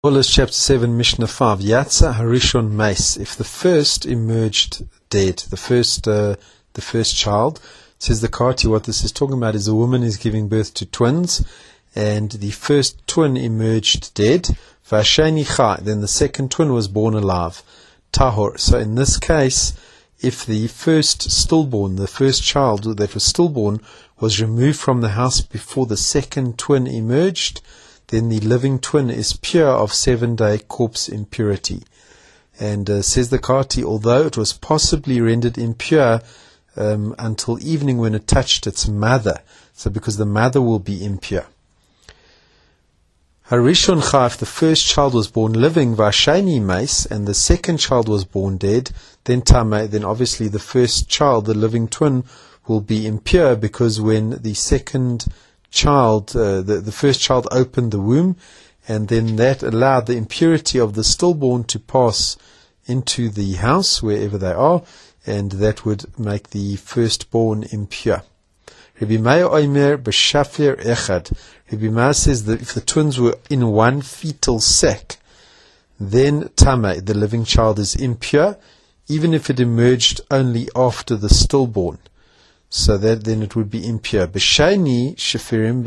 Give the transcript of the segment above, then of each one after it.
Numbers chapter 7, Mishnah 5. Yatsa Harishon Mace. If the first emerged dead, the first child, says the Kati, what this is talking about is a woman is giving birth to twins, and the first twin emerged dead. Vashani Chai. Then the second twin was born alive. Tahor. So in this case, if the first stillborn, the first child that was stillborn, was removed from the house before the second twin emerged, then the living twin is pure of 7-day corpse impurity. And says the Kati, although it was possibly rendered impure until evening when it touched its mother, so because the mother will be impure. Harishon Chai, if the first child was born living, Vashani Mace, and the second child was born dead, then Tame, then obviously the first child, the living twin, will be impure, because when the second child, the first child opened the womb, and then that allowed the impurity of the stillborn to pass into the house, wherever they are, and that would make the firstborn impure. Rabbi Meir Omer b'shafir echad. Rabbi Meir says that if the twins were in one fetal sac, then Tame, the living child, is impure, even if it emerged only after the stillborn. So that then it would be impure. B'shnei shafirim,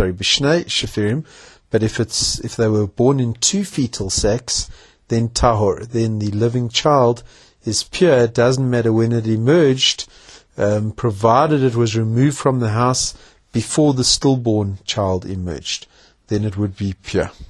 but if they were born in two fetal sacs, then tahor, then the living child is pure. It doesn't matter when it emerged, provided it was removed from the house before the stillborn child emerged, then it would be pure.